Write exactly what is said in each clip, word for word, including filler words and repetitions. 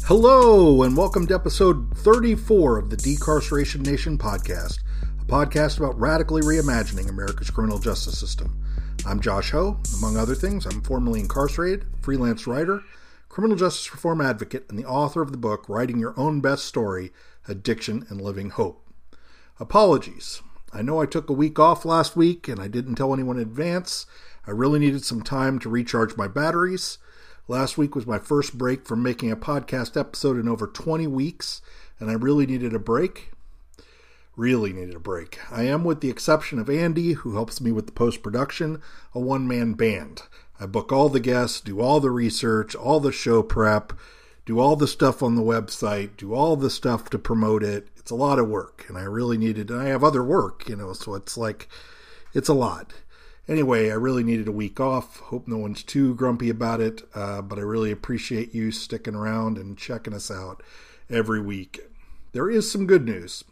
Hello, and welcome to episode thirty-four of the Decarceration Nation podcast, a podcast about radically reimagining America's criminal justice system. I'm Josh Ho. Among other things, I'm formerly incarcerated, freelance writer, criminal justice reform advocate, and the author of the book, Writing Your Own Best Story, Addiction and Living Hope. Apologies. I know I took a week off last week, and I didn't tell anyone in advance. I really needed some time to recharge my batteries. Last week was my first break from making a podcast episode in over twenty weeks, and I really needed a break. Really needed a break. I am, with the exception of Andy, who helps me with the post-production, a one-man band. I book all the guests, do all the research, all the show prep, do all the stuff on the website, do all the stuff to promote it. It's a lot of work, and I really needed, and I have other work, you know, so it's like, it's a lot. Anyway, I really needed a week off. Hope no one's too grumpy about it, uh, but I really appreciate you sticking around and checking us out every week. There is some good news.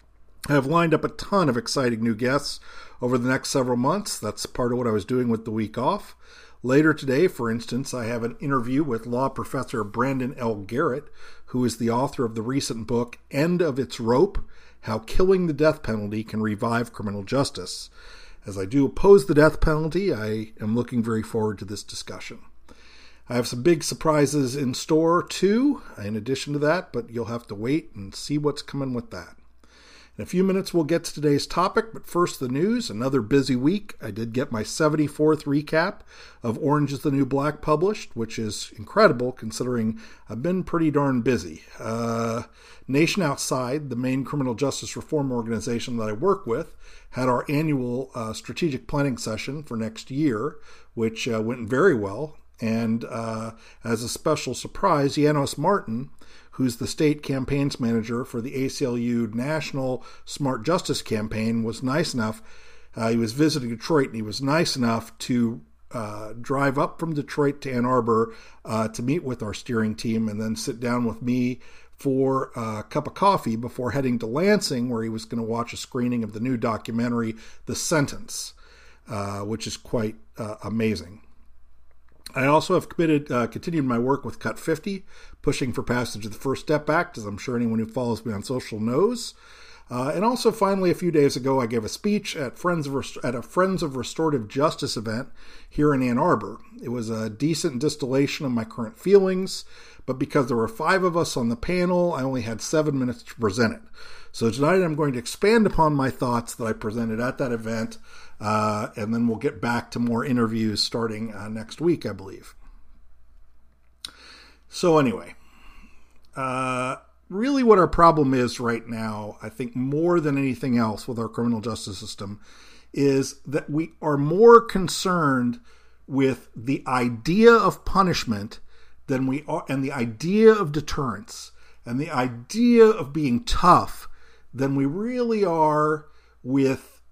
I have lined up a ton of exciting new guests over the next several months. That's part of what I was doing with the week off. Later today, for instance, I have an interview with law professor Brandon L. Garrett, who is the author of the recent book, End of Its Rope: How Killing the Death Penalty Can Revive Criminal Justice. As I do oppose the death penalty, I am looking very forward to this discussion. I have some big surprises in store, too, in addition to that, but you'll have to wait and see what's coming with that. In a few minutes, we'll get to today's topic, but first the news. Another busy week. I did get my seventy-fourth recap of Orange is the New Black published, which is incredible considering I've been pretty darn busy. Uh, Nation Outside, the main criminal justice reform organization that I work with, had our annual uh, strategic planning session for next year, which uh, went very well. And uh, as a special surprise, Janos Martin, who's the state campaigns manager for the A C L U National Smart Justice Campaign, was nice enough. Uh, he was visiting Detroit, and he was nice enough to uh, drive up from Detroit to Ann Arbor uh, to meet with our steering team and then sit down with me for a cup of coffee before heading to Lansing, where he was going to watch a screening of the new documentary, The Sentence, uh, which is quite uh, amazing. I also have committed, uh, continued my work with Cut fifty, pushing for passage of the First Step Act, as I'm sure anyone who follows me on social knows. Uh, and also, finally, a few days ago, I gave a speech at Friends of Rest- at a Friends of Restorative Justice event here in Ann Arbor. It was a decent distillation of my current feelings, but because there were five of us on the panel, I only had seven minutes to present it. So tonight I'm going to expand upon my thoughts that I presented at that event, uh, and then we'll get back to more interviews starting uh, next week, I believe. So anyway, uh, really what our problem is right now, I think more than anything else with our criminal justice system, is that we are more concerned with the idea of punishment than we are, and the idea of deterrence, and the idea of being tough, than we really are with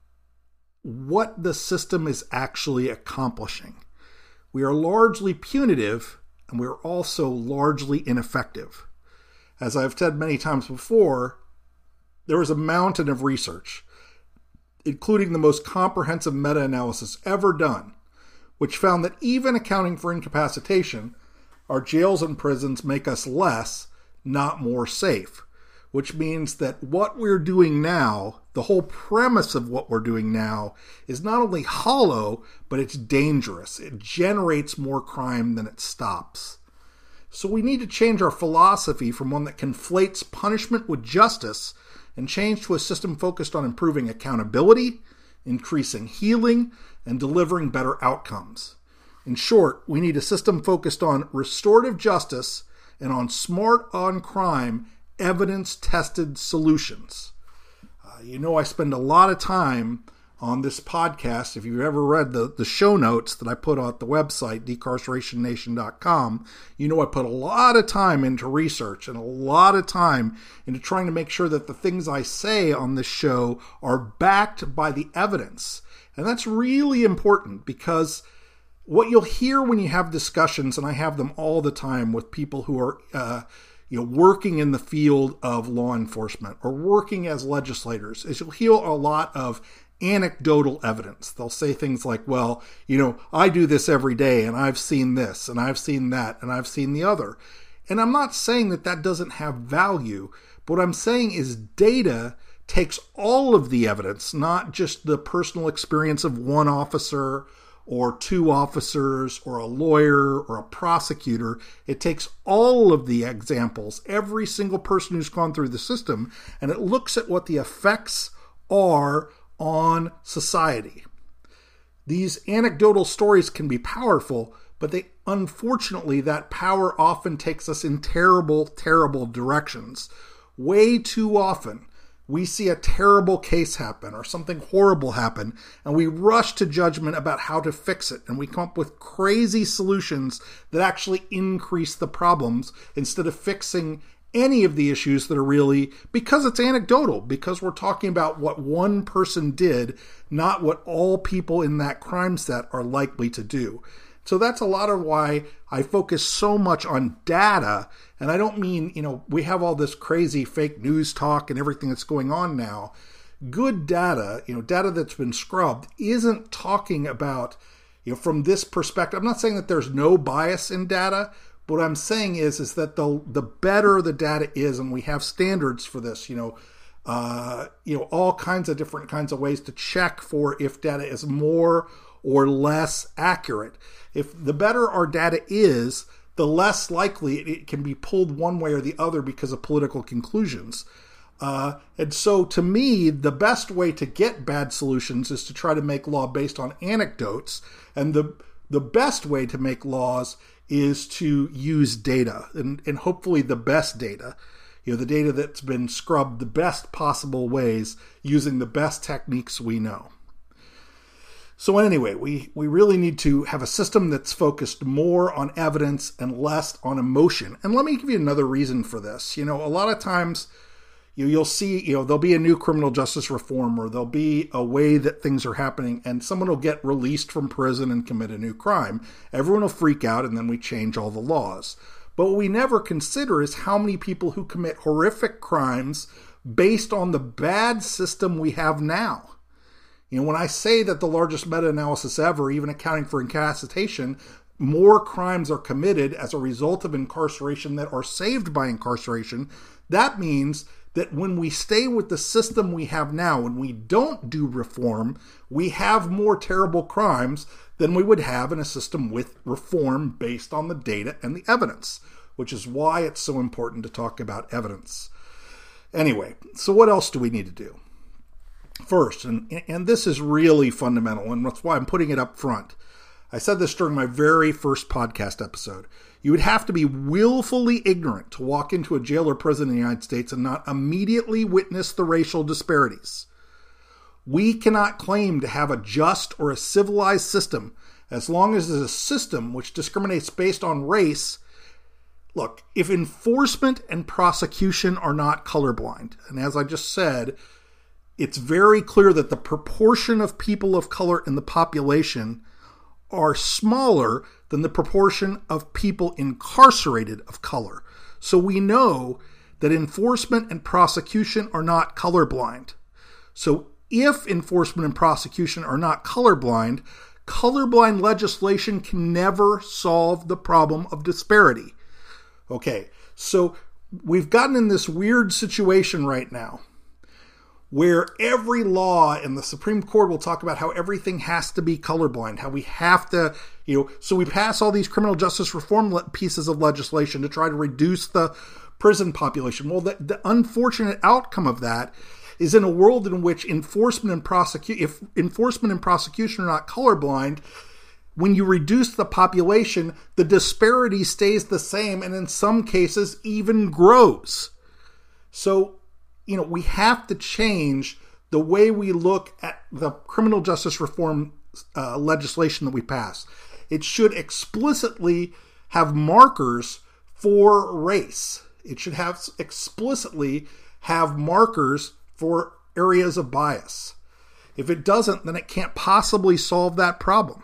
what the system is actually accomplishing. We are largely punitive, and we are also largely ineffective. As I've said many times before, there is a mountain of research, including the most comprehensive meta-analysis ever done, which found that even accounting for incapacitation, our jails and prisons make us less, not more safe, which means that what we're doing now, the whole premise of what we're doing now, is not only hollow, but it's dangerous. It generates more crime than it stops. So we need to change our philosophy from one that conflates punishment with justice and change to a system focused on improving accountability, increasing healing, and delivering better outcomes. In short, we need a system focused on restorative justice and on smart on crime, evidence-tested solutions. Uh, you know, I spend a lot of time on this podcast. If you've ever read the, the show notes that I put on the website, decarceration nation dot com, you know I put a lot of time into research and a lot of time into trying to make sure that the things I say on this show are backed by the evidence. And that's really important, because what you'll hear when you have discussions, and I have them all the time with people who are uh, you know, working in the field of law enforcement or working as legislators, is you'll hear a lot of anecdotal evidence. They'll say things like, well, you know, I do this every day and I've seen this and I've seen that and I've seen the other. And I'm not saying that that doesn't have value, but what I'm saying is data takes all of the evidence, not just the personal experience of one officer or two officers or a lawyer or a prosecutor. It takes all of the examples, every single person who's gone through the system, and it looks at what the effects are on society. These anecdotal stories can be powerful, but they unfortunately, that power often takes us in terrible, terrible directions. Way too often, we see a terrible case happen or something horrible happen, and we rush to judgment about how to fix it, and we come up with crazy solutions that actually increase the problems instead of fixing any of the issues that are really, because it's anecdotal, because we're talking about what one person did, not what all people in that crime set are likely to do. So that's a lot of why I focus so much on data. And I don't mean, you know, we have all this crazy fake news talk and everything that's going on now. Good data, you know, data that's been scrubbed isn't talking about, you know, from this perspective. I'm not saying that there's no bias in data. But what I'm saying is, is that the the better the data is, and we have standards for this, you know, uh, you know, all kinds of different kinds of ways to check for if data is more or less accurate. If the better our data is, the less likely it, it can be pulled one way or the other because of political conclusions. Uh, and so to me, the best way to get bad solutions is to try to make law based on anecdotes. And the the best way to make laws is to use data, and, and hopefully the best data, you know, the data that's been scrubbed the best possible ways using the best techniques we know. So anyway, we, we really need to have a system that's focused more on evidence and less on emotion. And let me give you another reason for this. You know, a lot of times you, you'll see, you know, there'll be a new criminal justice reform, or there'll be a way that things are happening, and someone will get released from prison and commit a new crime. Everyone will freak out, and then we change all the laws. But what we never consider is how many people who commit horrific crimes based on the bad system we have now. You know, when I say that the largest meta-analysis ever, even accounting for incapacitation, more crimes are committed as a result of incarceration that are saved by incarceration, that means that when we stay with the system we have now, when we don't do reform, we have more terrible crimes than we would have in a system with reform based on the data and the evidence, which is why it's so important to talk about evidence. Anyway, so what else do we need to do? First, and, and this is really fundamental, and that's why I'm putting it up front. I said this during my very first podcast episode. You would have to be willfully ignorant to walk into a jail or prison in the United States and not immediately witness the racial disparities. We cannot claim to have a just or a civilized system as long as it's a system which discriminates based on race. Look, if enforcement and prosecution are not colorblind, and as I just said, it's very clear that the proportion of people of color in the population are smaller than the proportion of people incarcerated of color. So we know that enforcement and prosecution are not colorblind. So if enforcement and prosecution are not colorblind, colorblind legislation can never solve the problem of disparity. Okay, so we've gotten in this weird situation right now where every law, and the Supreme Court will talk about how everything has to be colorblind, how we have to, you know, so we pass all these criminal justice reform le- pieces of legislation to try to reduce the prison population. Well, the, the unfortunate outcome of that is in a world in which enforcement and prosecution, if enforcement and prosecution are not colorblind, when you reduce the population, the disparity stays the same, and in some cases even grows. So, you know, we have to change the way we look at the criminal justice reform uh, legislation that we pass. It should explicitly have markers for race. It should have explicitly have markers for areas of bias. If it doesn't, then it can't possibly solve that problem.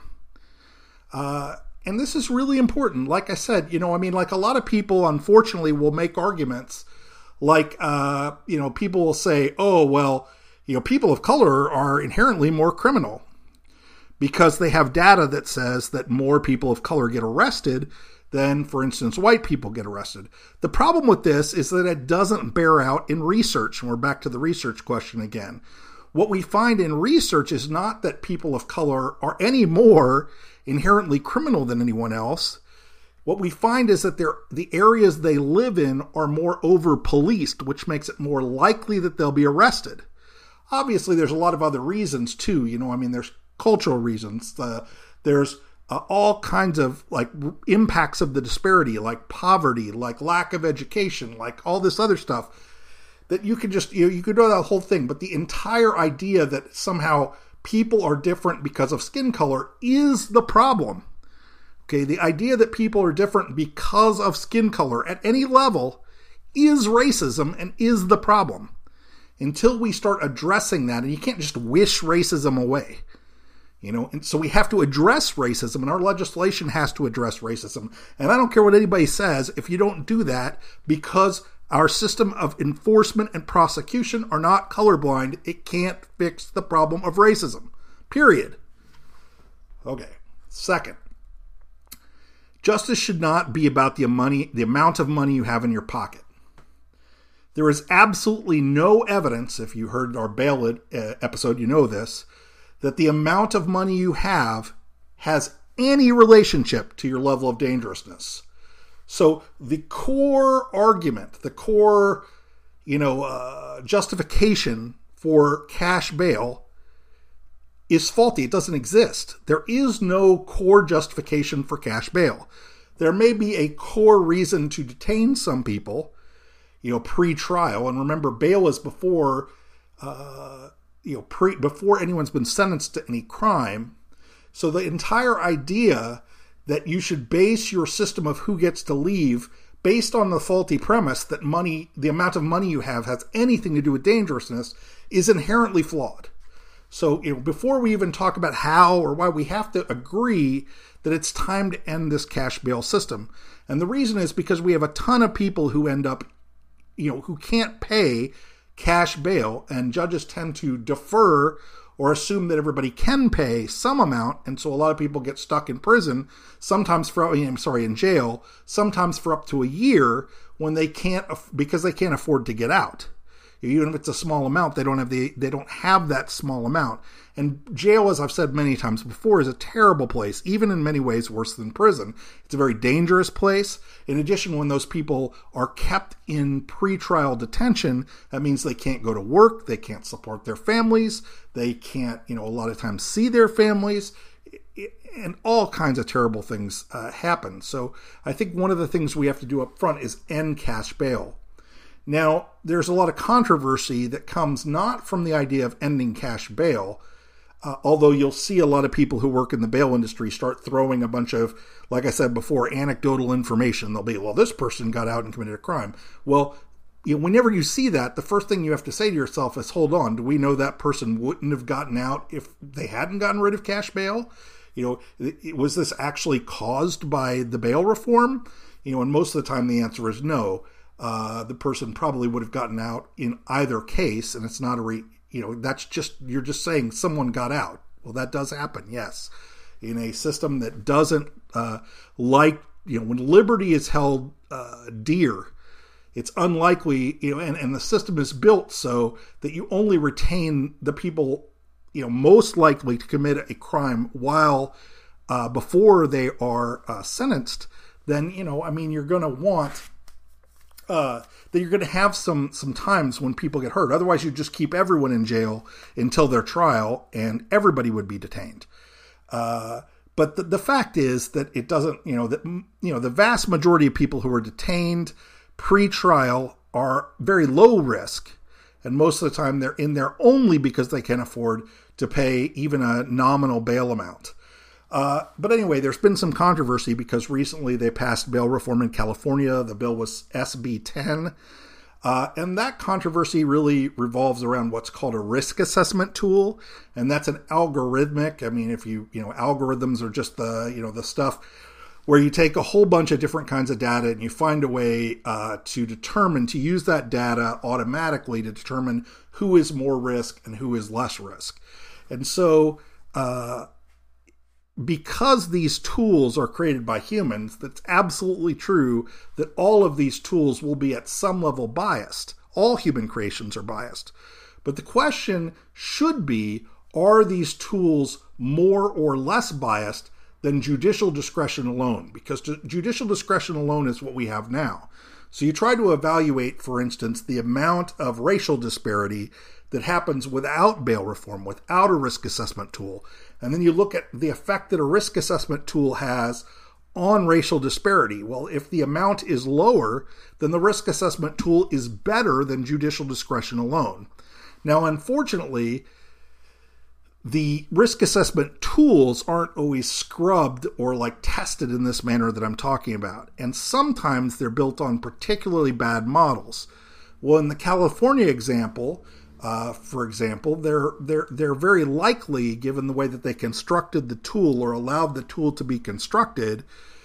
Uh, and this is really important. Like I said, you know, I mean, like a lot of people, unfortunately, will make arguments like, uh, you know, people will say, oh, well, you know, people of color are inherently more criminal because they have data that says that more people of color get arrested then, for instance, white people get arrested. The problem with this is that it doesn't bear out in research, and we're back to the research question again. What we find in research is not that people of color are any more inherently criminal than anyone else. What we find is that they're, the areas they live in are more over-policed, which makes it more likely that they'll be arrested. Obviously, there's a lot of other reasons, too. You know, I mean, there's cultural reasons. Uh, there's uh, all kinds of, like, impacts of the disparity, like poverty, like lack of education, like all this other stuff that you could just, you know, you could do that whole thing. But the entire idea that somehow people are different because of skin color is the problem. Okay, the idea that people are different because of skin color at any level is racism and is the problem. Until we start addressing that, and you can't just wish racism away. You know, and so we have to address racism, and our legislation has to address racism. And I don't care what anybody says, if you don't do that, because our system of enforcement and prosecution are not colorblind, it can't fix the problem of racism. Period. Okay. Second, justice should not be about the money, the amount of money you have in your pocket. There is absolutely no evidence, if you heard our bail episode, you know this, that the amount of money you have has any relationship to your level of dangerousness. So the core argument, the core, you know, uh, justification for cash bail is faulty. It doesn't exist. There is no core justification for cash bail. There may be a core reason to detain some people, you know, pre-trial. And remember, bail is before, uh, you know, pre before anyone's been sentenced to any crime. So the entire idea that you should base your system of who gets to leave based on the faulty premise that money, the amount of money you have has anything to do with dangerousness is inherently flawed. So, you know, before we even talk about how or why, we have to agree that it's time to end this cash bail system. And the reason is because we have a ton of people who end up, you know, who can't pay cash bail, and judges tend to defer or assume that everybody can pay some amount, and so a lot of people get stuck in prison, sometimes for, I'm sorry, in jail, sometimes for up to a year when they can't, because they can't afford to get out. Even if it's a small amount, they don't have the, they don't have that small amount. And jail, as I've said many times before, is a terrible place, even in many ways worse than prison. It's a very dangerous place. In addition, when those people are kept in pretrial detention, that means they can't go to work, they can't support their families, they can't, you know, a lot of times see their families, and all kinds of terrible things uh, happen. So I think one of the things we have to do up front is end cash bail. Now, there's a lot of controversy that comes not from the idea of ending cash bail, uh, although you'll see a lot of people who work in the bail industry start throwing a bunch of, like I said before, anecdotal information. They'll be, well, this person got out and committed a crime. Well, you know, whenever you see that, the first thing you have to say to yourself is, hold on, do we know that person wouldn't have gotten out if they hadn't gotten rid of cash bail? You know, was this actually caused by the bail reform? You know, and most of the time the answer is no. Uh, the person probably would have gotten out in either case, and it's not a, re, you know, that's just, you're just saying someone got out. Well, that does happen, yes. In a system that doesn't uh, like, you know, when liberty is held uh, dear, it's unlikely, you know, and, and the system is built so that you only retain the people, you know, most likely to commit a crime while uh, before they are uh, sentenced. Then, you know, I mean, you're going to want Uh, that you're going to have some some times when people get hurt. Otherwise, you just keep everyone in jail until their trial, and everybody would be detained. Uh, but the, the fact is that it doesn't, you know, that you know the vast majority of people who are detained pre-trial are very low risk, and most of the time they're in there only because they can afford to pay even a nominal bail amount. Uh, but anyway, there's been some controversy because recently they passed bail reform in California. The bill was S B ten. Uh, and that controversy really revolves around what's called a risk assessment tool. And that's an algorithmic. I mean, if you, you know, algorithms are just the, you know, the stuff where you take a whole bunch of different kinds of data and you find a way uh, to determine, to use that data automatically to determine who is more risk and who is less risk. And so, uh, because these tools are created by humans, that's absolutely true that all of these tools will be at some level biased. All human creations are biased. But the question should be, are these tools more or less biased than judicial discretion alone? Because judicial discretion alone is what we have now. So you try to evaluate, for instance, the amount of racial disparity that happens without bail reform, without a risk assessment tool. And then you look at the effect that a risk assessment tool has on racial disparity. Well, if the amount is lower, then the risk assessment tool is better than judicial discretion alone. Now, unfortunately, the risk assessment tools aren't always scrubbed or like tested in this manner that I'm talking about. And sometimes they're built on particularly bad models. Well, in the California example, Uh, for example, they're they're they're very likely, given the way that they constructed the tool or allowed the tool to be constructed,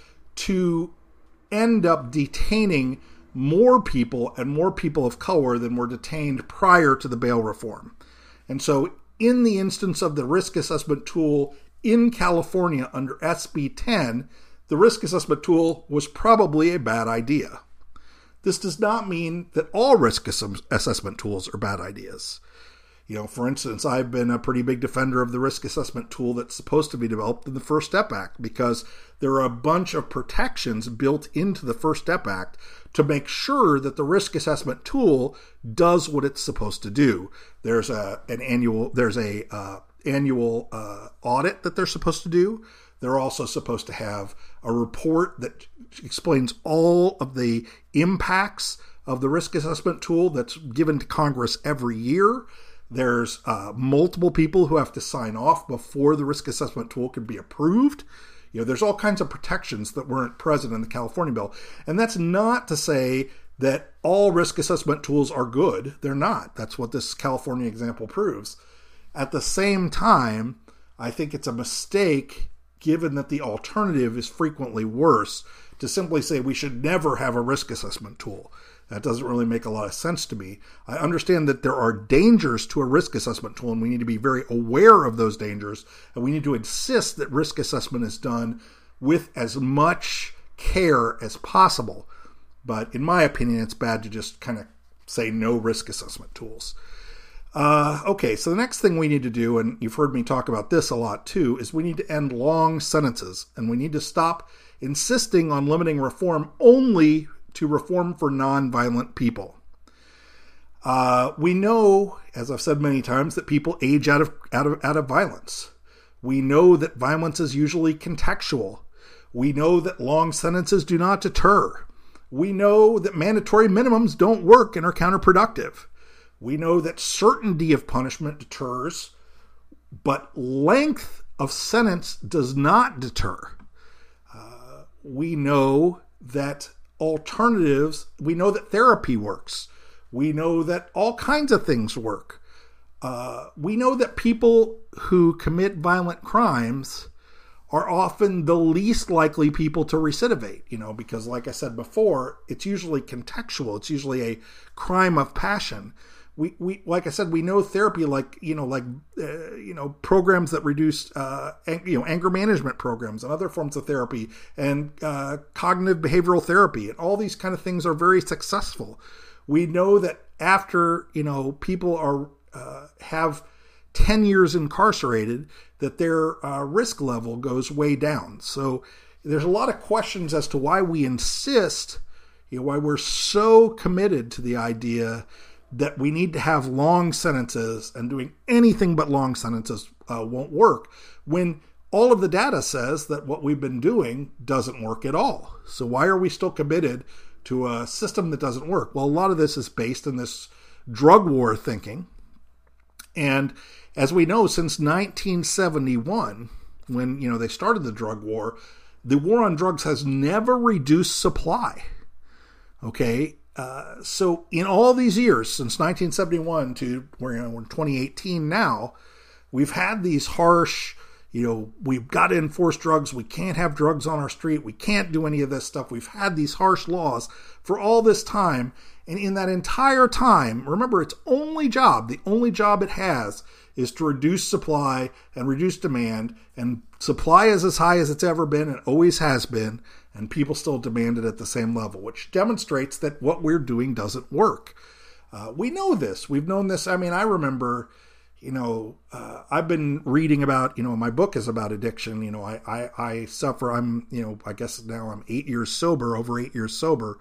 to end up detaining more people and more people of color than were detained prior to the bail reform. And so in the instance of the risk assessment tool in California under S B ten, the risk assessment tool was probably a bad idea. This does not mean that all risk assessment tools are bad ideas. You know, for instance, I've been a pretty big defender of the risk assessment tool that's supposed to be developed in the First Step Act, because there are a bunch of protections built into the First Step Act to make sure that the risk assessment tool does what it's supposed to do. There's a an annual there's a uh, annual uh, audit that they're supposed to do. They're also supposed to have a report that explains all of the impacts of the risk assessment tool that's given to Congress every year. There's uh, multiple people who have to sign off before the risk assessment tool can be approved. You know, there's all kinds of protections that weren't present in the California bill. And that's not to say that all risk assessment tools are good. They're not. That's what this California example proves. At the same time, I think it's a mistake, given that the alternative is frequently worse, to simply say we should never have a risk assessment tool. That doesn't really make a lot of sense to me. I understand that there are dangers to a risk assessment tool, and we need to be very aware of those dangers, and we need to insist that risk assessment is done with as much care as possible. But in my opinion, it's bad to just kind of say no risk assessment tools. Uh, okay, so the next thing we need to do, and you've heard me talk about this a lot too, is we need to end long sentences, and we need to stop insisting on limiting reform only to reform for nonviolent people. Uh, we know, as I've said many times, that people age out of, out of, out of violence. We know that violence is usually contextual. We know that long sentences do not deter. We know that mandatory minimums don't work and are counterproductive. We know that certainty of punishment deters, but length of sentence does not deter. Uh, we know that alternatives, we know that therapy works. We know that all kinds of things work. Uh, we know that people who commit violent crimes are often the least likely people to recidivate, you know, because like I said before, it's usually contextual. It's usually a crime of passion. We, we, like I said, we know therapy, like, you know, like, uh, you know, programs that reduce, uh, ang- you know, anger management programs and other forms of therapy, and uh, cognitive behavioral therapy, and all these kind of things are very successful. We know that after, you know, people are, uh, have ten years incarcerated, that their uh, risk level goes way down. So there's a lot of questions as to why we insist, you know, why we're so committed to the idea that we need to have long sentences, and doing anything but long sentences uh, won't work, when all of the data says that what we've been doing doesn't work at all. So why are we still committed to a system that doesn't work? Well, a lot of this is based in this drug war thinking. And as we know, since nineteen seventy-one, when, you know, they started the drug war, the war on drugs has never reduced supply. Okay? Uh, so in all these years, since nineteen seventy-one to we're, you know, we're in twenty eighteen now, we've had these harsh, you know, we've got to enforce drugs. We can't have drugs on our street. We can't do any of this stuff. We've had these harsh laws for all this time. And in that entire time, remember, its only job, the only job it has is to reduce supply and reduce demand. And supply is as high as it's ever been and always has been. And people still demand it at the same level, which demonstrates that what we're doing doesn't work. Uh, we know this. We've known this. I mean, I remember, you know, uh, I've been reading about, you know, my book is about addiction. You know, I, I, I suffer, I'm, you know, I guess now I'm eight years sober, over eight years sober.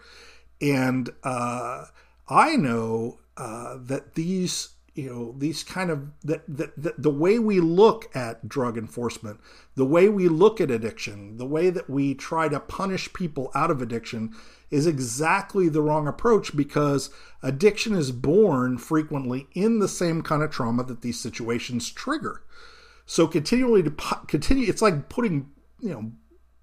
And uh, I know uh, that these, you know, these kind of, that, that, that the way we look at drug enforcement, the way we look at addiction, the way that we try to punish people out of addiction is exactly the wrong approach, because addiction is born frequently in the same kind of trauma that these situations trigger. So continually to continue, it's like putting, you know,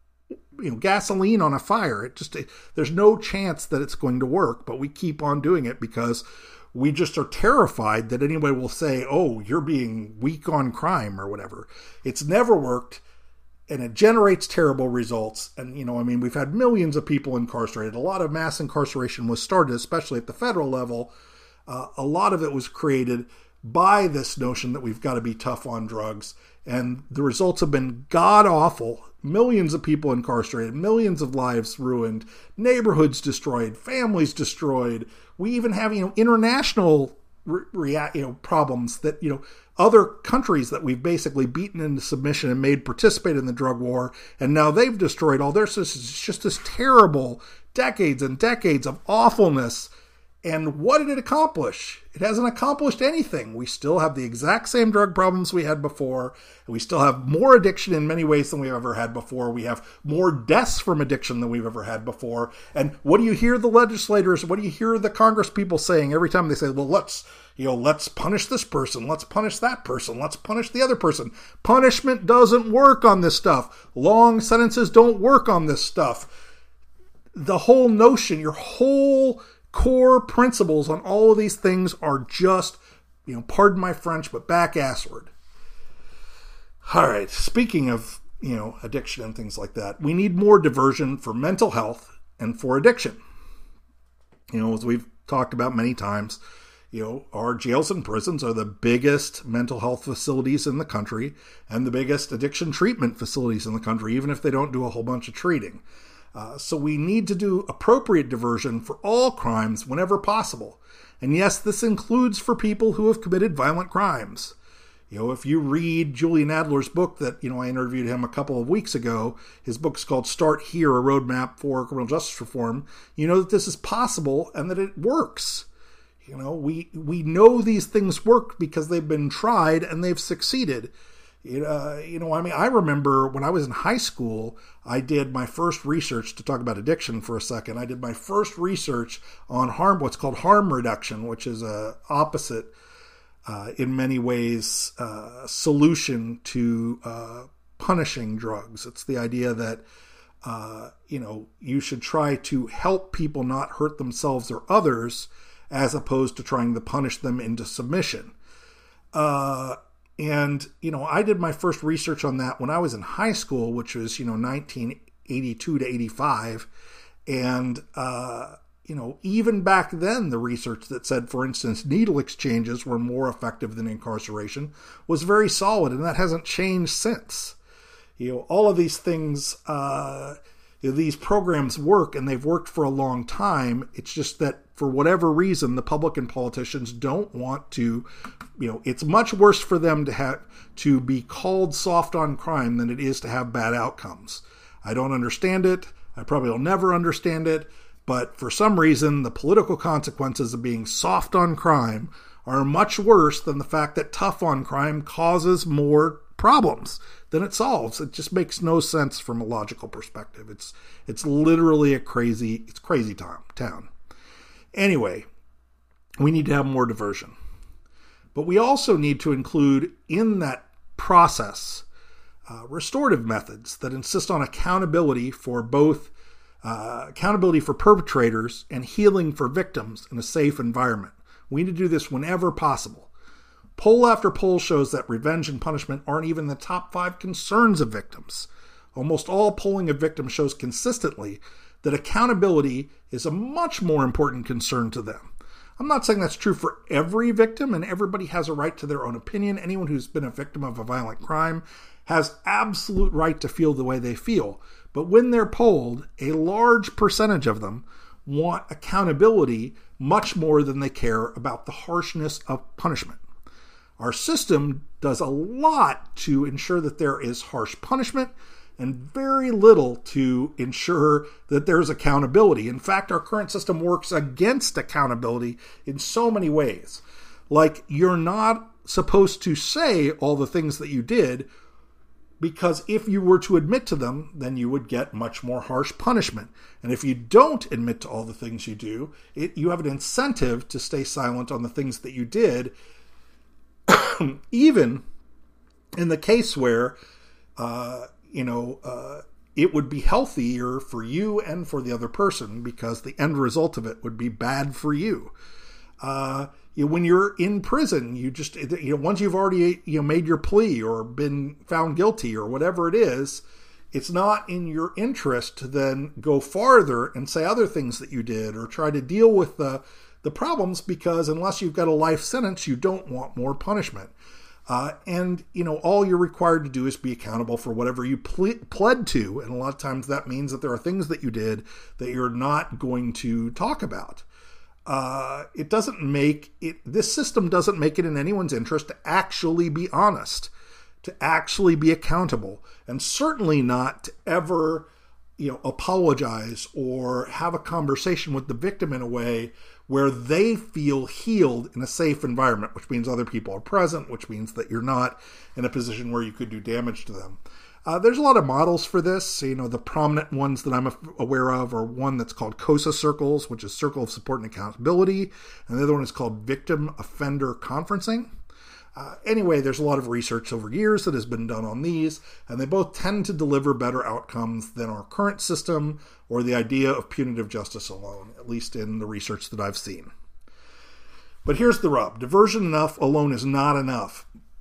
you know, gasoline on a fire. It just, it, there's no chance that it's going to work, but we keep on doing it because we just are terrified that anybody will say, oh, you're being weak on crime or whatever. It's never worked, and it generates terrible results. And, you know, I mean, we've had millions of people incarcerated. A lot of mass incarceration was started, especially at the federal level. Uh, a lot of it was created by this notion that we've got to be tough on drugs. And the results have been god-awful. Millions of people incarcerated, millions of lives ruined, neighborhoods destroyed, families destroyed. We even have, you know, international re- rea- you know, problems that, you know, other countries that we've basically beaten into submission and made participate in the drug war, and now they've destroyed all theirs. It's just this terrible decades and decades of awfulness. And what did it accomplish? It hasn't accomplished anything. We still have the exact same drug problems we had before. And we still have more addiction in many ways than we've ever had before. We have more deaths from addiction than we've ever had before. And what do you hear the legislators, what do you hear the Congress people saying every time they say, well, let's, you know, let's punish this person, let's punish that person, let's punish the other person. Punishment doesn't work on this stuff. Long sentences don't work on this stuff. The whole notion, your whole core principles on all of these things are just, you know, pardon my French, but back-assward. All right, speaking of, you know, addiction and things like that, we need more diversion for mental health and for addiction. You know, as we've talked about many times, you know, our jails and prisons are the biggest mental health facilities in the country and the biggest addiction treatment facilities in the country, even if they don't do a whole bunch of treating. Uh, so we need to do appropriate diversion for all crimes whenever possible. And yes, this includes for people who have committed violent crimes. You know, if you read Julian Adler's book that, you know, I interviewed him a couple of weeks ago, his book's called Start Here, A Roadmap for Criminal Justice Reform, you know that this is possible and that it works. You know, we, we know these things work because they've been tried and they've succeeded. Uh, you know, I mean, I remember when I was in high school, I did my first research, to talk about addiction for a second. I did my first research on harm, what's called harm reduction, which is a opposite, uh, in many ways, uh, solution to uh, punishing drugs. It's the idea that, uh, you know, you should try to help people not hurt themselves or others, as opposed to trying to punish them into submission. Uh, And, you know, I did my first research on that when I was in high school, which was, you know, nineteen eighty-two to eighty-five. And, uh, you know, even back then, the research that said, for instance, needle exchanges were more effective than incarceration was very solid. And that hasn't changed since. You know, all of these things, uh, you know, these programs work, and they've worked for a long time. It's just that for whatever reason, the public and politicians don't want to, you know, it's much worse for them to have to be called soft on crime than it is to have bad outcomes. I don't understand it. I probably will never understand it. But for some reason, the political consequences of being soft on crime are much worse than the fact that tough on crime causes more problems than it solves. It just makes no sense from a logical perspective. It's it's literally a crazy, it's crazy town. town. Anyway, we need to have more diversion. But we also need to include in that process uh, restorative methods that insist on accountability for both uh, accountability for perpetrators and healing for victims in a safe environment. We need to do this whenever possible. Poll after poll shows that revenge and punishment aren't even the top five concerns of victims. Almost all polling of victims shows consistently that accountability is a much more important concern to them. I'm not saying that's true for every victim, and everybody has a right to their own opinion. Anyone who's been a victim of a violent crime has absolute right to feel the way they feel. But when they're polled, a large percentage of them want accountability much more than they care about the harshness of punishment. Our system does a lot to ensure that there is harsh punishment and very little to ensure that there's accountability. In fact, our current system works against accountability in so many ways. Like, you're not supposed to say all the things that you did, because if you were to admit to them, then you would get much more harsh punishment. And if you don't admit to all the things you do, it, you have an incentive to stay silent on the things that you did, even in the case where, uh, you know, uh, it would be healthier for you and for the other person, because the end result of it would be bad for you. Uh, you know, when you're in prison, you just, you know, once you've already, you know, made your plea or been found guilty or whatever it is, it's not in your interest to then go farther and say other things that you did or try to deal with the the problems, because unless you've got a life sentence, you don't want more punishment. Uh, and, you know, all you're required to do is be accountable for whatever you ple- pled to. And a lot of times that means that there are things that you did that you're not going to talk about. Uh, it doesn't make it, this system doesn't make it in anyone's interest to actually be honest, to actually be accountable, and certainly not to ever, you know, apologize or have a conversation with the victim in a way where they feel healed in a safe environment, which means other people are present, which means that you're not in a position where you could do damage to them. Uh, there's a lot of models for this. You know, the prominent ones that I'm aware of are one that's called COSA circles, which is Circle of Support and Accountability, and the other one is called Victim Offender Conferencing. Uh, anyway, there's a lot of research over years that has been done on these, and they both tend to deliver better outcomes than our current system or the idea of punitive justice alone, at least in the research that I've seen. But here's the rub. Diversion enough alone is not enough.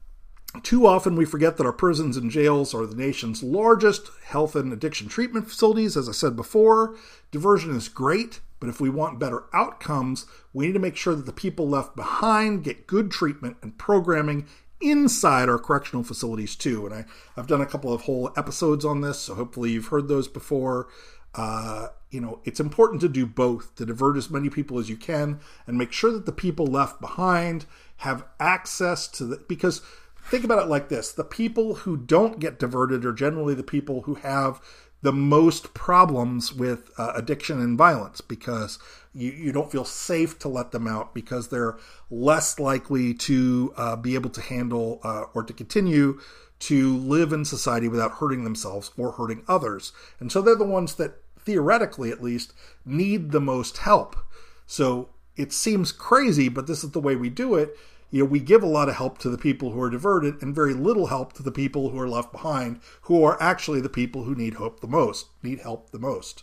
Too often we forget that our prisons and jails are the nation's largest health and addiction treatment facilities. As I said before, diversion is great, but if we want better outcomes, we need to make sure that the people left behind get good treatment and programming inside our correctional facilities too. And I, I've done a couple of whole episodes on this, so hopefully you've heard those before. Uh, you know, it's important to do both, to divert as many people as you can and make sure that the people left behind have access to the, because think about it like this. The people who don't get diverted are generally the people who have the most problems with uh, addiction and violence, because you, you don't feel safe to let them out, because they're less likely to uh, be able to handle uh, or to continue to live in society without hurting themselves or hurting others. And so they're the ones that, theoretically at least, need the most help. So it seems crazy, but this is the way we do it. You know, we give a lot of help to the people who are diverted and very little help to the people who are left behind, who are actually the people who need hope the most, need help the most.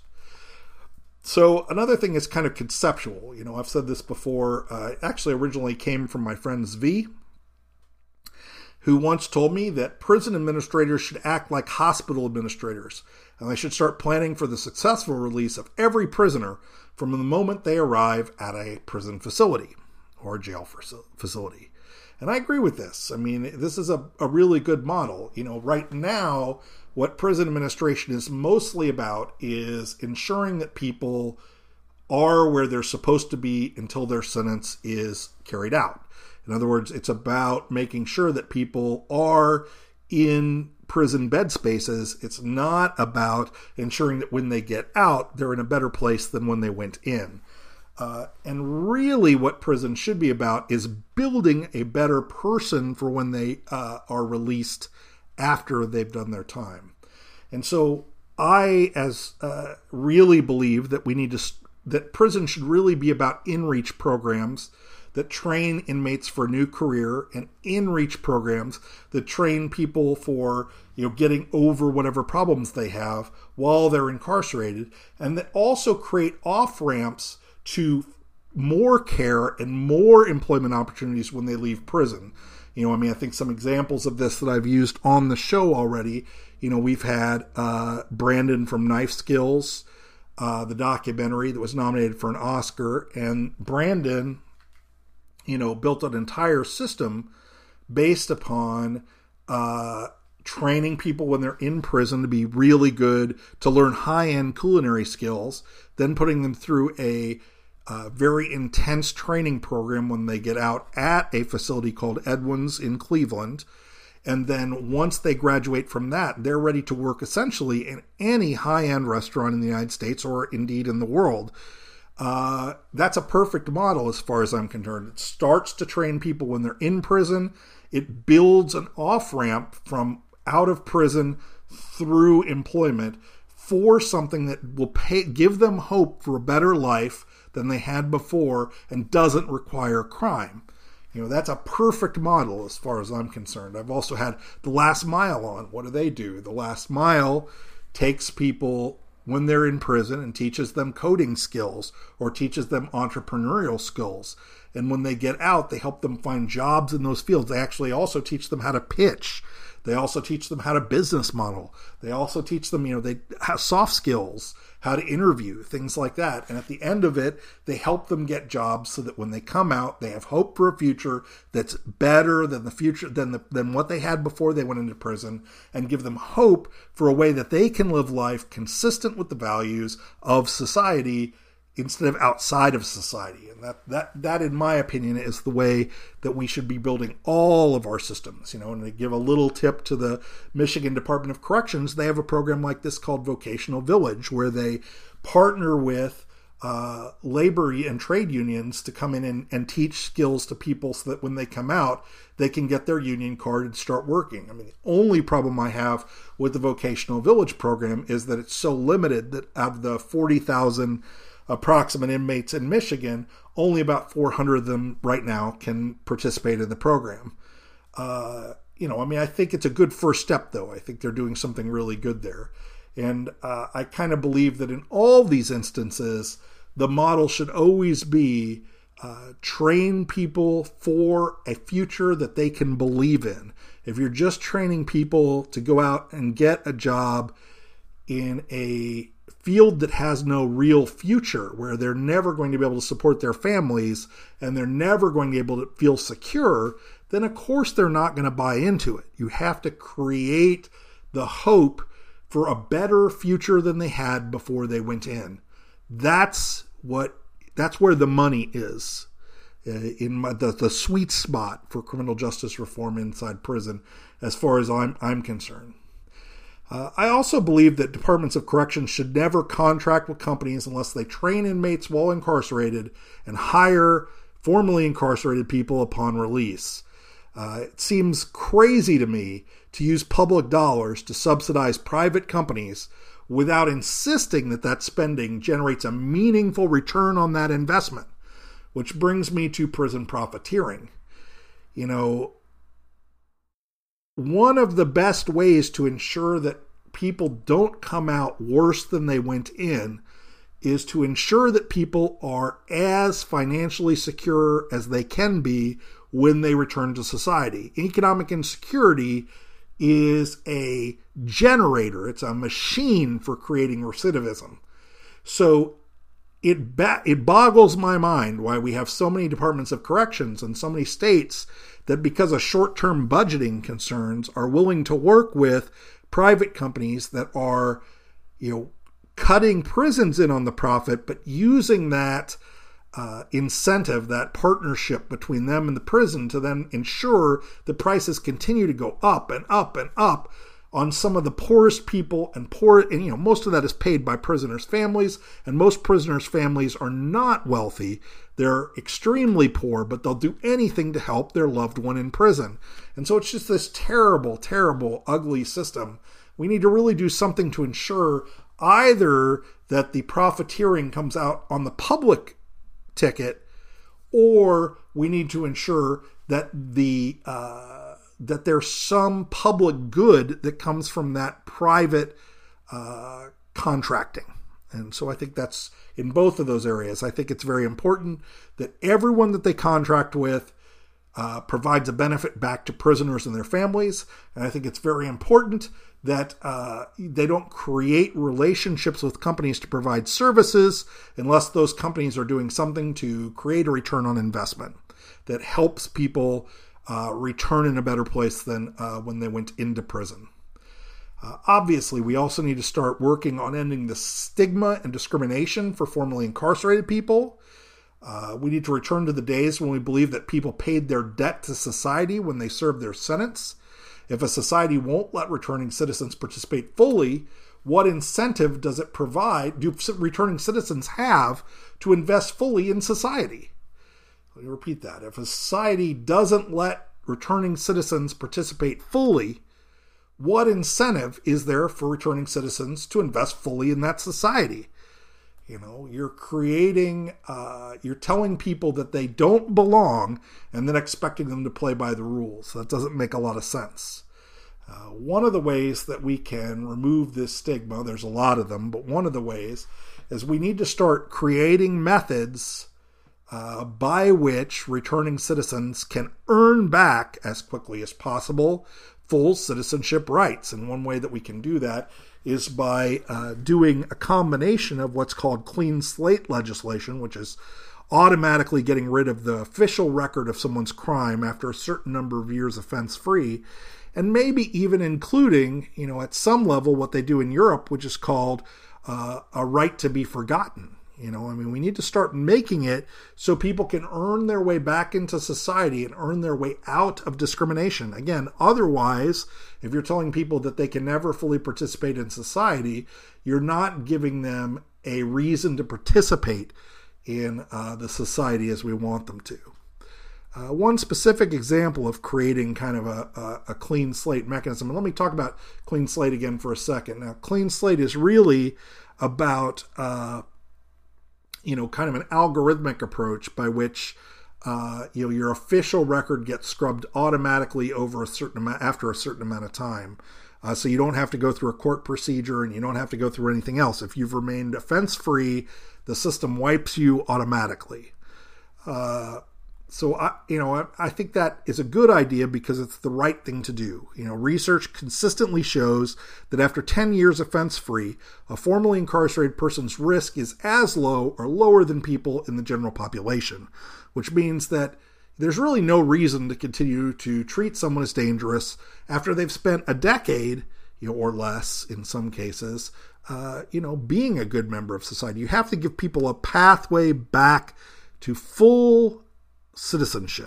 So another thing is kind of conceptual. You know, I've said this before. Uh, it actually originally came from my friend Zvi, who once told me that prison administrators should act like hospital administrators, and they should start planning for the successful release of every prisoner from the moment they arrive at a prison facility or a jail facility. And I agree with this. I mean, this is a, a really good model. You know, right now, what prison administration is mostly about is ensuring that people are where they're supposed to be until their sentence is carried out. In other words, it's about making sure that people are in prison bed spaces. It's not about ensuring that when they get out, they're in a better place than when they went in. Uh, and really what prison should be about is building a better person for when they uh, are released after they've done their time. And so I as uh, really believe that we need to, that prison should really be about in-reach programs that train inmates for a new career, and in-reach programs that train people for, you know, getting over whatever problems they have while they're incarcerated, and that also create off-ramps to more care and more employment opportunities when they leave prison. You know, I mean, I think some examples of this that I've used on the show already, you know, we've had uh, Brandon from Knife Skills, uh, the documentary that was nominated for an Oscar, and Brandon, you know, built an entire system based upon uh, training people when they're in prison to be really good, to learn high-end culinary skills, then putting them through a uh, very intense training program when they get out at a facility called Edwin's in Cleveland. And then once they graduate from that, they're ready to work essentially in any high-end restaurant in the United States or indeed in the world. Uh, that's a perfect model as far as I'm concerned. It starts to train people when they're in prison. It builds an off-ramp from out of prison through employment for something that will pay, give them hope for a better life than they had before and doesn't require crime. You know, that's a perfect model as far as I'm concerned. I've also had The Last Mile on. What do they do? The Last Mile takes people when they're in prison and teaches them coding skills or teaches them entrepreneurial skills. And when they get out, they help them find jobs in those fields. They actually also teach them how to pitch. They also teach them how to business model. They also teach them, you know, they have soft skills, how to interview, things like that. And at the end of it, they help them get jobs so that when they come out, they have hope for a future that's better than the future, than the, than what they had before they went into prison, and give them hope for a way that they can live life consistent with the values of society instead of outside of society. And that, that, that, in my opinion, is the way that we should be building all of our systems. You know, and to give a little tip to the Michigan Department of Corrections, they have a program like this called Vocational Village, where they partner with uh, labor and trade unions to come in and, and teach skills to people so that when they come out, they can get their union card and start working. I mean, the only problem I have with the Vocational Village program is that it's so limited that out of the forty thousand approximate inmates in Michigan, only about four hundred of them right now can participate in the program. Uh, you know, I mean, I think it's a good first step, though. I think they're doing something really good there. And uh, I kind of believe that in all these instances, the model should always be uh, train people for a future that they can believe in. If you're just training people to go out and get a job in a field that has no real future, where they're never going to be able to support their families and they're never going to be able to feel secure, then of course they're not going to buy into it. You have to create the hope for a better future than they had before they went in. That's what, that's where the money is, uh, in my, the, the sweet spot for criminal justice reform inside prison, as far as I'm, I'm concerned. Uh, I also believe that departments of corrections should never contract with companies unless they train inmates while incarcerated and hire formerly incarcerated people upon release. Uh, it seems crazy to me to use public dollars to subsidize private companies without insisting that that spending generates a meaningful return on that investment, which brings me to prison profiteering. You know, one of the best ways to ensure that people don't come out worse than they went in is to ensure that people are as financially secure as they can be when they return to society. Economic insecurity is a generator. It's a machine for creating recidivism. So it ba- it boggles my mind why we have so many departments of corrections and so many states that, because of short-term budgeting concerns, are willing to work with private companies that are, you know, cutting prisons in on the profit, but using that uh, incentive, that partnership between them and the prison, to then ensure the prices continue to go up and up and up on some of the poorest people and poor, and you know, most of that is paid by prisoners' families, and most prisoners' families are not wealthy. They're extremely poor, but they'll do anything to help their loved one in prison. And so it's just this terrible, terrible, ugly system. We need to really do something to ensure either that the profiteering comes out on the public ticket, or we need to ensure that the uh, that there's some public good that comes from that private uh, contracting. And so I think that's in both of those areas. I think it's very important that everyone that they contract with uh, provides a benefit back to prisoners and their families. And I think it's very important that uh, they don't create relationships with companies to provide services unless those companies are doing something to create a return on investment that helps people uh, return in a better place than uh, when they went into prison. Uh, obviously, we also need to start working on ending the stigma and discrimination for formerly incarcerated people. Uh, we need to return to the days when we believed that people paid their debt to society when they served their sentence. If a society won't let returning citizens participate fully, what incentive does it provide, do returning citizens have to invest fully in society? Let me repeat that. If a society doesn't let returning citizens participate fully, what incentive is there for returning citizens to invest fully in that society? You know, you're creating, uh, you're telling people that they don't belong and then expecting them to play by the rules. That doesn't make a lot of sense. Uh, one of the ways that we can remove this stigma, there's a lot of them, but one of the ways is we need to start creating methods uh, by which returning citizens can earn back as quickly as possible full citizenship rights. And one way that we can do that is by uh, doing a combination of what's called clean slate legislation, which is automatically getting rid of the official record of someone's crime after a certain number of years offense-free, and maybe even including, you know, at some level what they do in Europe, which is called uh, a right to be forgotten. You know, I mean, we need to start making it so people can earn their way back into society and earn their way out of discrimination. Again, otherwise, if you're telling people that they can never fully participate in society, you're not giving them a reason to participate in uh, the society as we want them to. Uh, one specific example of creating kind of a, a, a clean slate mechanism, and let me talk about clean slate again for a second. Now, clean slate is really about uh, you know, kind of an algorithmic approach by which, uh, you know, your official record gets scrubbed automatically over a certain amount, after a certain amount of time. Uh, so you don't have to go through a court procedure and you don't have to go through anything else. If you've remained offense-free, the system wipes you automatically. Uh, so, I, you know, I, I think that is a good idea because it's the right thing to do. You know, research consistently shows that after ten years offense-free, a formerly incarcerated person's risk is as low or lower than people in the general population, which means that there's really no reason to continue to treat someone as dangerous after they've spent a decade, you know, or less in some cases, uh, you know, being a good member of society. You have to give people a pathway back to full citizenship.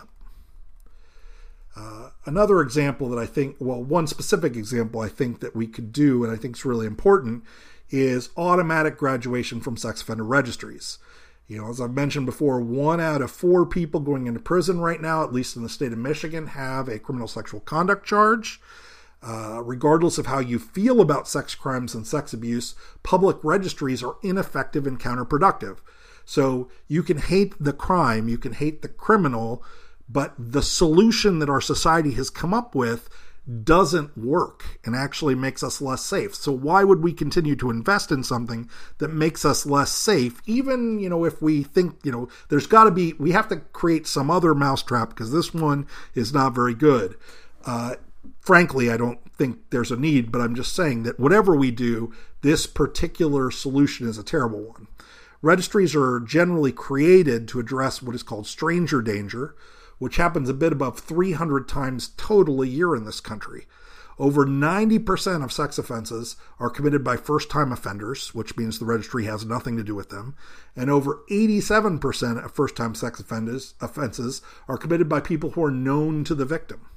Uh, another example that I think, well, one specific example I think that we could do, and I think is really important, is automatic graduation from sex offender registries. You know, as I've mentioned before, one out of four people going into prison right now, at least in the state of Michigan, have a criminal sexual conduct charge. Uh, regardless of how you feel about sex crimes and sex abuse, public registries are ineffective and counterproductive. So you can hate the crime, you can hate the criminal, but the solution that our society has come up with doesn't work and actually makes us less safe. So why would we continue to invest in something that makes us less safe? Even, you know, if we think, you know, there's got to be, we have to create some other mousetrap because this one is not very good. Uh, frankly, I don't think there's a need, but I'm just saying that whatever we do, this particular solution is a terrible one. Registries are generally created to address what is called stranger danger, which happens a bit above three hundred times total a year in this country. Over ninety percent of sex offenses are committed by first-time offenders, which means the registry has nothing to do with them. And over eighty-seven percent of first-time sex offenders, offenses are committed by people who are known to the victim.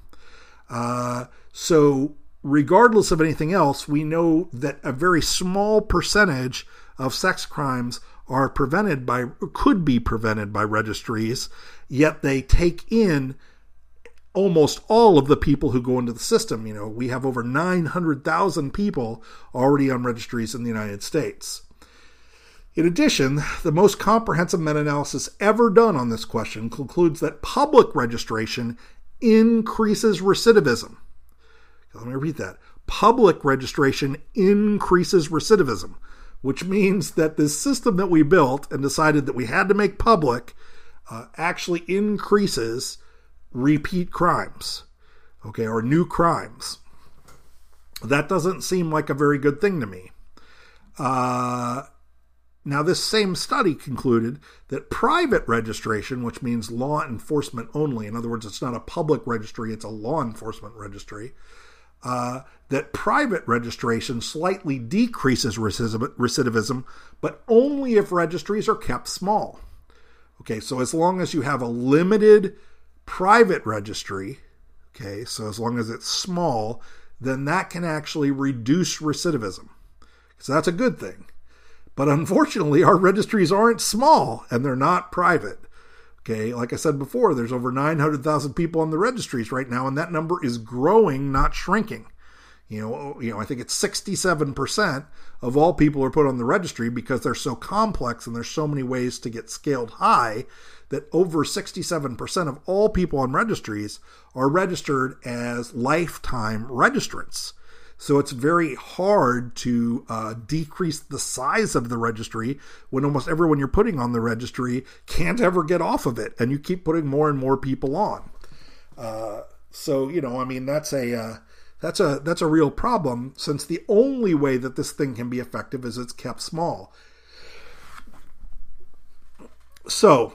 Uh, so regardless of anything else, we know that a very small percentage of sex crimes are prevented by, could be prevented by registries, yet they take in almost all of the people who go into the system. You know, we have over nine hundred thousand people already on registries in the United States. In addition, the most comprehensive meta-analysis ever done on this question concludes that public registration increases recidivism. Let me repeat that. Public registration increases recidivism, which means that this system that we built and decided that we had to make public uh, actually increases repeat crimes, okay, or new crimes. That doesn't seem like a very good thing to me. Uh, now, this same study concluded that private registration, which means law enforcement only, in other words, it's not a public registry, it's a law enforcement registry, uh, that private registration slightly decreases recidivism, but only if registries are kept small. Okay, so as long as you have a limited private registry, okay, so as long as it's small, then that can actually reduce recidivism. So that's a good thing. But unfortunately, our registries aren't small and they're not private. Okay, like I said before, there's over nine hundred thousand people on the registries right now, and that number is growing, not shrinking. You know, you know, I think it's sixty-seven percent of all people are put on the registry because they're so complex and there's so many ways to get scaled high that over sixty-seven percent of all people on registries are registered as lifetime registrants. So it's very hard to uh, decrease the size of the registry when almost everyone you're putting on the registry can't ever get off of it, and you keep putting more and more people on. Uh, so, you know, I mean, that's a uh, that's a that's a real problem, since the only way that this thing can be effective is it's kept small. So,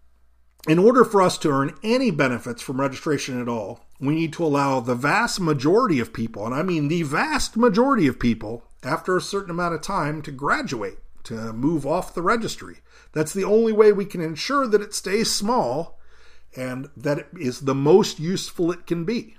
in order for us to earn any benefits from registration at all, we need to allow the vast majority of people, and I mean the vast majority of people, after a certain amount of time to graduate, to move off the registry. That's the only way we can ensure that it stays small and that it is the most useful it can be.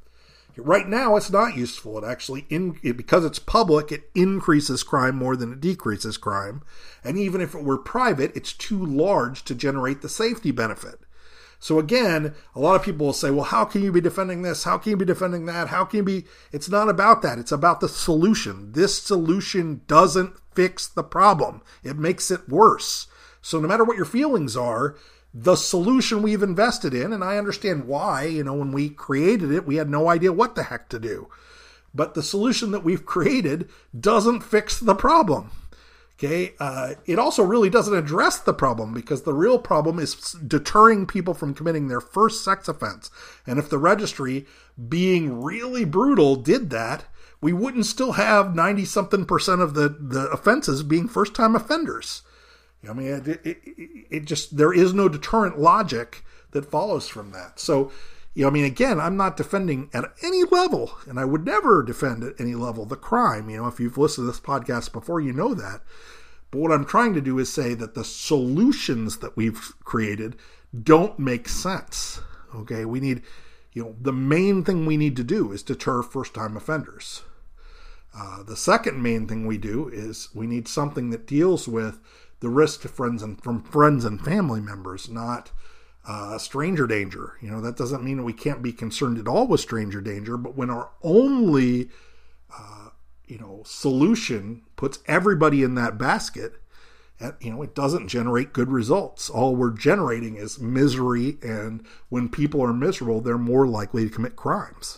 Right now, it's not useful. It actually, in, it, because it's public, it increases crime more than it decreases crime. And even if it were private, it's too large to generate the safety benefit. So again, a lot of people will say, well, how can you be defending this? How can you be defending that? How can you be... It's not about that. It's about the solution. This solution doesn't fix the problem. It makes it worse. So no matter what your feelings are, the solution we've invested in, and I understand why, you know, when we created it, we had no idea what the heck to do. But the solution that we've created doesn't fix the problem. Okay, uh, it also really doesn't address the problem, because the real problem is deterring people from committing their first sex offense. And if the registry, being really brutal, did that, we wouldn't still have ninety-something percent of the, the offenses being first-time offenders. I mean, it, it, it just, there is no deterrent logic that follows from that. So, you know, I mean, again, I'm not defending at any level, and I would never defend at any level the crime. You know, if you've listened to this podcast before, you know that. But what I'm trying to do is say that the solutions that we've created don't make sense. Okay, we need, you know, the main thing we need to do is deter first-time offenders. Uh, the second main thing we do is we need something that deals with the risk to friends and from friends and family members, not uh, stranger danger. You know, that doesn't mean we can't be concerned at all with stranger danger, but when our only, uh, you know, solution puts everybody in that basket, and, you know, it doesn't generate good results. All we're generating is misery, and when people are miserable, they're more likely to commit crimes.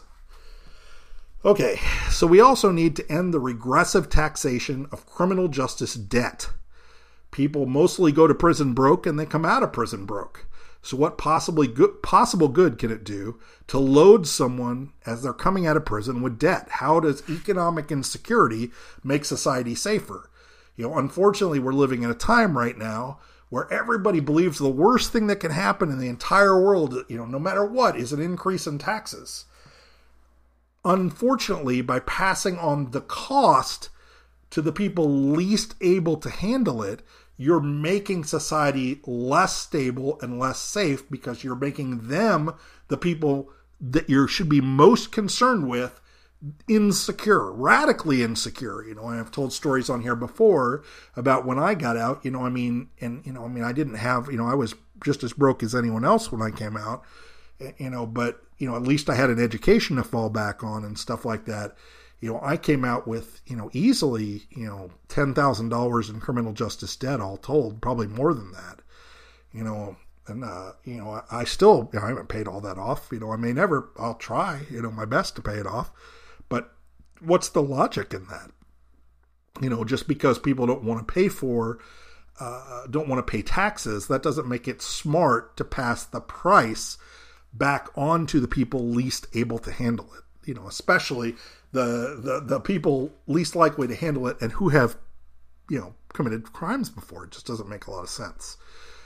Okay, so we also need to end the regressive taxation of criminal justice debt. People mostly go to prison broke and they come out of prison broke. So what possibly good, possible good can it do to load someone as they're coming out of prison with debt? How does economic insecurity make society safer? You know, unfortunately, we're living in a time right now where everybody believes the worst thing that can happen in the entire world, you know, no matter what, is an increase in taxes. Unfortunately, by passing on the cost to the people least able to handle it, you're making society less stable and less safe, because you're making them, the people that you should be most concerned with, insecure, radically insecure. You know, I've told stories on here before about when I got out, you know, I mean, and, you know, I mean, I didn't have, you know, I was just as broke as anyone else when I came out, you know, but, you know, at least I had an education to fall back on and stuff like that. You know, I came out with, you know, easily, you know, ten thousand dollars in criminal justice debt, all told, probably more than that, you know, and, uh, you know, I, I still, you know, I haven't paid all that off. You know, I may never, I'll try, you know, my best to pay it off, but what's the logic in that? You know, just because people don't want to pay for, uh, don't want to pay taxes, that doesn't make it smart to pass the price back onto the people least able to handle it. You know, especially the, the, the people least likely to handle it and who have, you know, committed crimes before. It just doesn't make a lot of sense.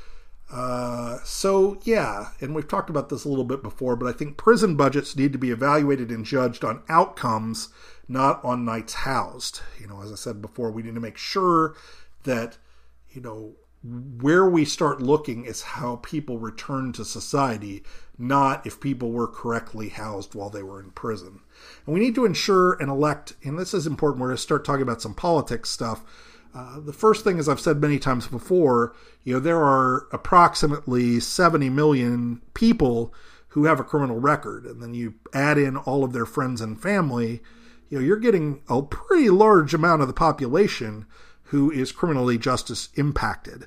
Uh, so yeah, and we've talked about this a little bit before, but I think prison budgets need to be evaluated and judged on outcomes, not on nights housed. You know, as I said before, we need to make sure that, you know, where we start looking is how people return to society, not if people were correctly housed while they were in prison. And we need to ensure and elect, and this is important, we're going to start talking about some politics stuff. Uh, the first thing, as I've said many times before, you know, there are approximately seventy million people who have a criminal record, and then you add in all of their friends and family, you know, you're getting a pretty large amount of the population who is criminally justice impacted.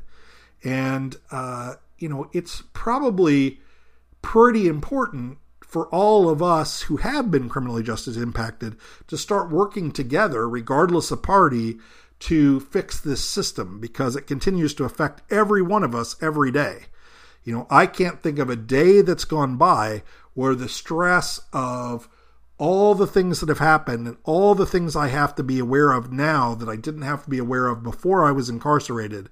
And, uh, you know, it's probably pretty important for all of us who have been criminally justice impacted to start working together, regardless of party, to fix this system, because it continues to affect every one of us every day. You know, I can't think of a day that's gone by where the stress of all the things that have happened and all the things I have to be aware of now that I didn't have to be aware of before I was incarcerated,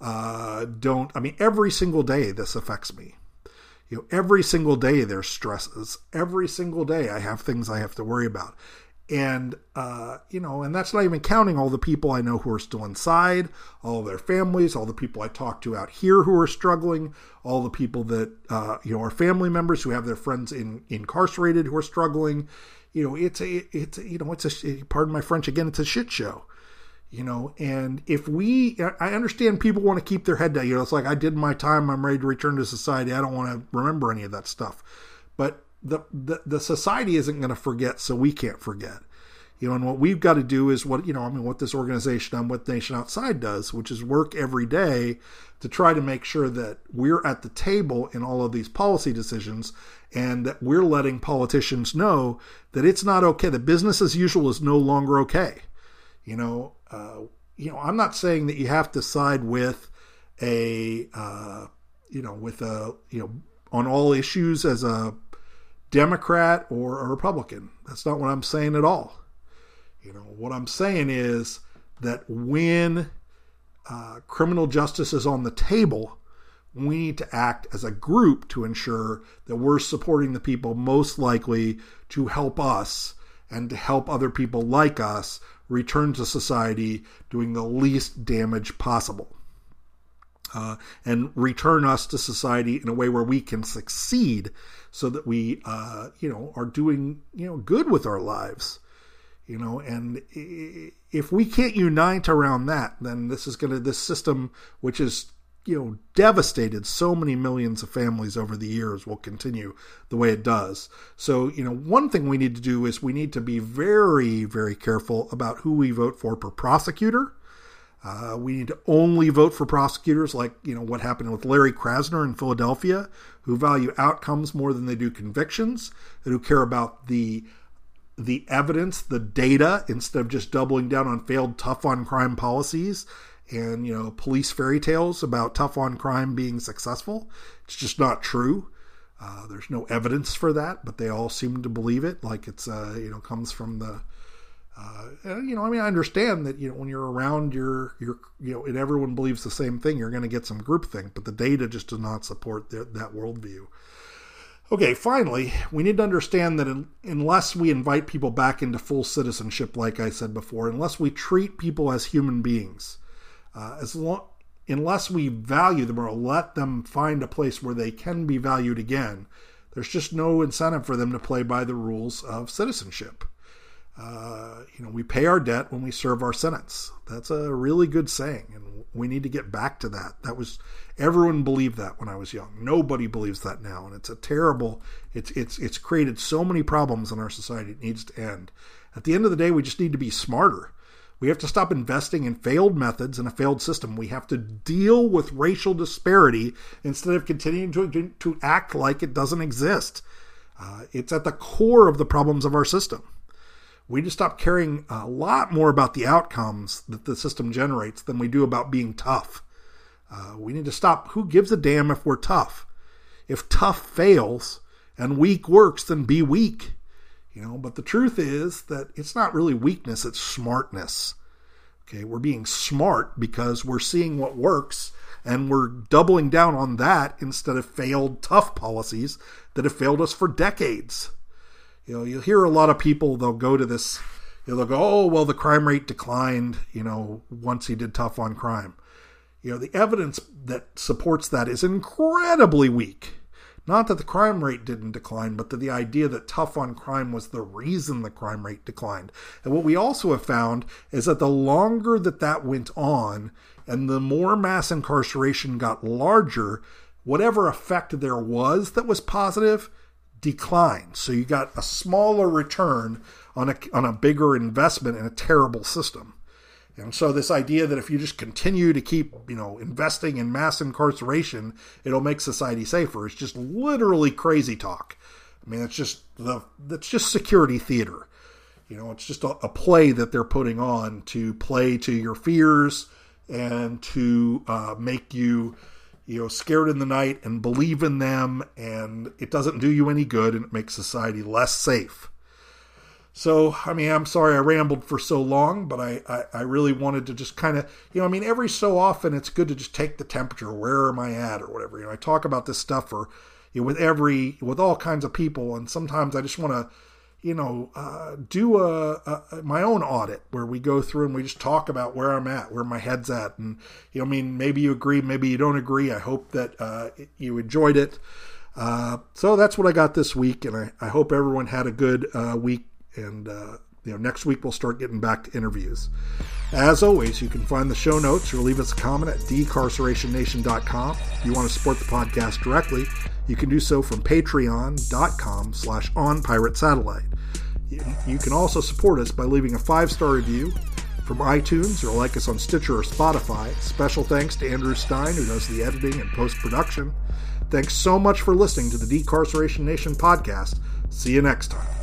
uh, don't, I mean, every single day this affects me. You know, every single day there's stresses. Every single day I have things I have to worry about. And, uh, you know, and that's not even counting all the people I know who are still inside, all of their families, all the people I talk to out here who are struggling, all the people that, uh, you know, are family members who have their friends in, incarcerated who are struggling. You know, it's a, it's, a, you know, it's a, pardon my French again, it's a shit show, you know, and if we, I understand people want to keep their head down, you know, it's like, I did my time, I'm ready to return to society. I don't want to remember any of that stuff, but the, the, the society isn't going to forget, so we can't forget. You know, and what we've got to do is what, you know, I mean, what this organization on What Nation Outside does, which is work every day to try to make sure that we're at the table in all of these policy decisions and that we're letting politicians know that it's not okay. That business as usual is no longer okay. You know, uh, you know, I'm not saying that you have to side with a, uh, you know, with a, you know, on all issues as a Democrat or a Republican. That's not what I'm saying at all. You know, what I'm saying is that when uh, criminal justice is on the table, we need to act as a group to ensure that we're supporting the people most likely to help us and to help other people like us return to society doing the least damage possible. Uh, and return us to society in a way where we can succeed so that we, uh, you know, are doing, you know, good with our lives, you know, and if we can't unite around that, then this is going to, this system, which is, you know, devastated so many millions of families over the years, will continue the way it does. So, you know, one thing we need to do is we need to be very, very careful about who we vote for per prosecutor. Uh, we need to only vote for prosecutors like, you know, what happened with Larry Krasner in Philadelphia, who value outcomes more than they do convictions, and who care about the the evidence, the data, instead of just doubling down on failed tough on crime policies and, you know, police fairy tales about tough on crime being successful. It's just not true. Uh, there's no evidence for that, but they all seem to believe it, like it's, uh, you know, comes from the, Uh, you know, I mean, I understand that, you know, when you're around your, your, you know, and everyone believes the same thing, you're going to get some groupthink, but the data just does not support the, that worldview. Okay, finally, we need to understand that in, unless we invite people back into full citizenship, like I said before, unless we treat people as human beings, uh, as long, unless we value them or let them find a place where they can be valued again, there's just no incentive for them to play by the rules of citizenship. Uh, you know, we pay our debt when we serve our sentence. That's a really good saying, and we need to get back to that. That was, everyone believed that when I was young. Nobody believes that now, and it's a terrible, it's it's it's created so many problems in our society. It needs to end. At the end of the day, we just need to be smarter. We have to stop investing in failed methods and a failed system. We have to deal with racial disparity instead of continuing to, to, to act like it doesn't exist. Uh, it's at the core of the problems of our system. We need to stop caring a lot more about the outcomes that the system generates than we do about being tough. Uh, we need to stop. Who gives a damn if we're tough? If tough fails and weak works, then be weak. You know, but the truth is that it's not really weakness, it's smartness. Okay, we're being smart because we're seeing what works and we're doubling down on that instead of failed tough policies that have failed us for decades. You know, you'll hear a lot of people, they'll go to this, you know, they'll go, oh, well, the crime rate declined, you know, once he did tough on crime. You know, the evidence that supports that is incredibly weak. Not that the crime rate didn't decline, but that the idea that tough on crime was the reason the crime rate declined. And what we also have found is that the longer that that went on and the more mass incarceration got larger, whatever effect there was that was positive declined. So you got a smaller return on a, on a bigger investment in a terrible system. And so this idea that if you just continue to keep, you know, investing in mass incarceration, it'll make society safer is just literally crazy talk. I mean, it's just the that's just security theater. You know, it's just a, a play that they're putting on to play to your fears and to uh, make you, you know, scared in the night and believe in them. And it doesn't do you any good, and it makes society less safe. So, I mean, I'm sorry I rambled for so long, but I, I, I really wanted to just kind of, you know, I mean, every so often it's good to just take the temperature. Where am I at or whatever? You know, I talk about this stuff for, you know, with every, with all kinds of people. And sometimes I just want to, you know, uh, do a, a, my own audit where we go through and we just talk about where I'm at, where my head's at. And, you know, I mean, maybe you agree, maybe you don't agree. I hope that uh, you enjoyed it. Uh, so that's what I got this week. And I, I hope everyone had a good uh, week. And, uh, you know, next week we'll start getting back to interviews. As always, you can find the show notes or leave us a comment at decarceration nation dot com. If you want to support the podcast directly, you can do so from patreon.com slash on pirate satellite. You, you can also support us by leaving a five-star review from iTunes or like us on Stitcher or Spotify. Special thanks to Andrew Stein, who does the editing and post-production. Thanks so much for listening to the Decarceration Nation podcast. See you next time.